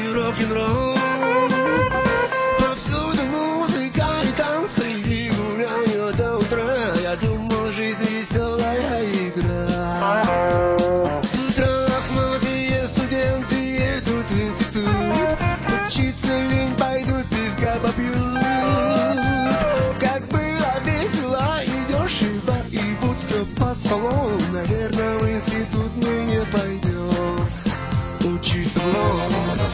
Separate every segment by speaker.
Speaker 1: рок-н-ролл. Повсюду музыка и танцы, и гуляю до утра. Я думал, жизнь веселая игра. С утра молодые студенты едут в институт. Учиться лень, пойдут пивка попьют. Как было весело, идешь и бар, и будто под столом. Наверное, в институт мы не пойдем учиться вновь.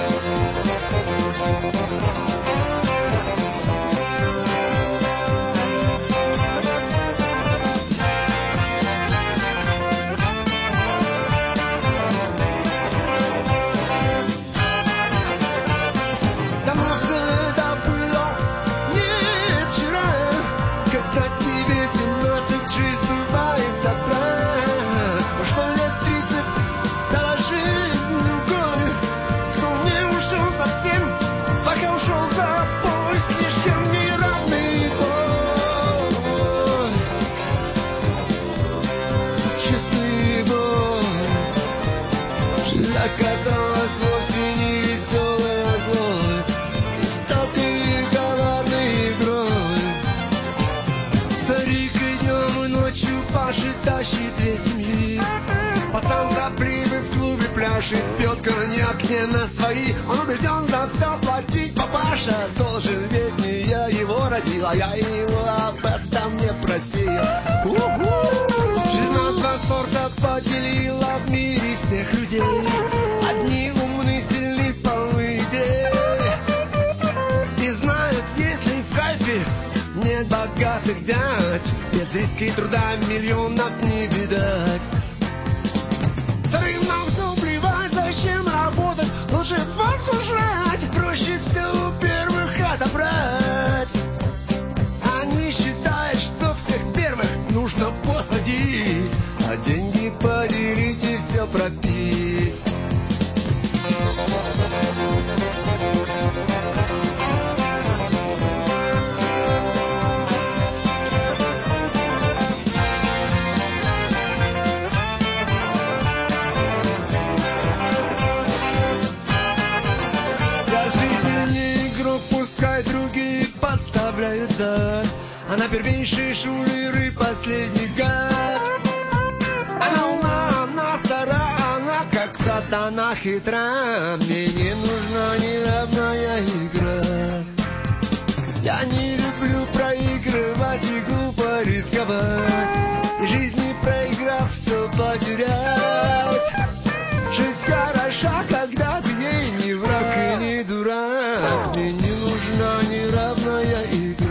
Speaker 1: Давно все это было не вчера, когда тебе 17, жизнь бывает добра. Прошло лет 30, стала жизнь другой. Кто не ушел совсем, пока ушел за бой, слишком неравный бой. Честный бой. Жизнь оказалась вовсе не веселой, а злой, жестокой и коварной игрой. Старик и днем, и ночью пашет, тащит две семьи. Пацан запливы в клубе пляшет, пьет коньяк не на свои. Он убежден за все платить, папаша должен, ведь не я его родил, а я его об этом не просил. Жизнь нас два сорта поделила в мире всех людей. Одни умные, сильные, полны идей и знают, если в кайфе нет богатых дядь, без риска и труда миллионов не видать. Вторым нам все плевать, зачем работать, лучше послушать, проще все у первых отобрать. Они считают, что всех первых нужно посадить, а деньги поделить и все пропить. Я жизнь не игрок, пускай другие подставляются. Она первейший шулер и последний гад. Она умна, она стара, она как сатана хитра. Мне не нужна неравная игра. Я не люблю проигрывать и глупо рисковать, и жизни проиграв все потерять. Жизнь хороша, когда ты ей не враг и не дурак. Мне не нужна неравная игра.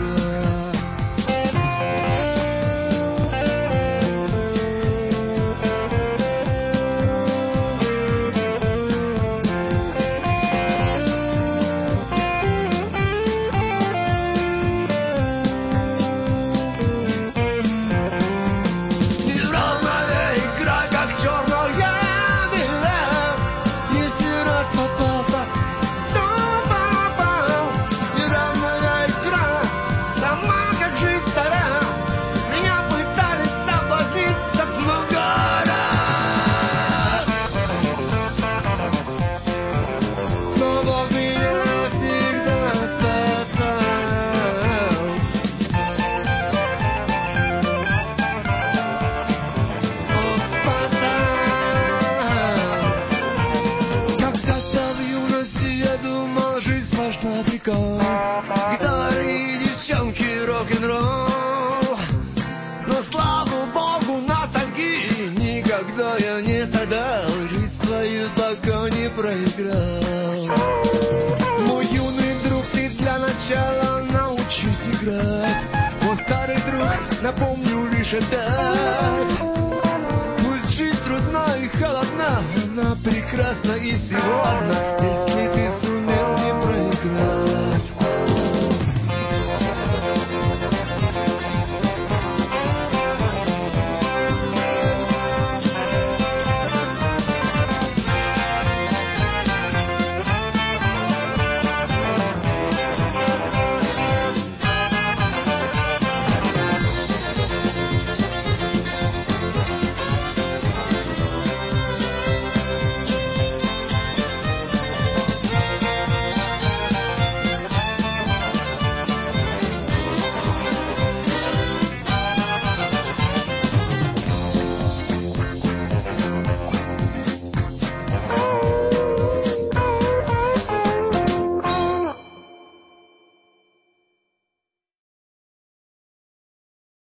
Speaker 1: Неравная игра, как черная дыра. Если раз попался, то попал. Неравная игра, сама как жизнь стара. Меня пытались соблазнить так много раз, но Бог меня всегда спасал. Он спасал. Когда-то в юности я думал, жизнь сплошной прикол. Гитары и девчонки, рок-н-ролл. Но слава Богу, ностальгии никогда я не страдал. Жизнь свою пока не проиграл. Мой юный друг, ты для начала научись играть. Мой старый друг, напомню лишь отдать. Пусть жизнь трудна и холодна, она прекрасна и всего одна.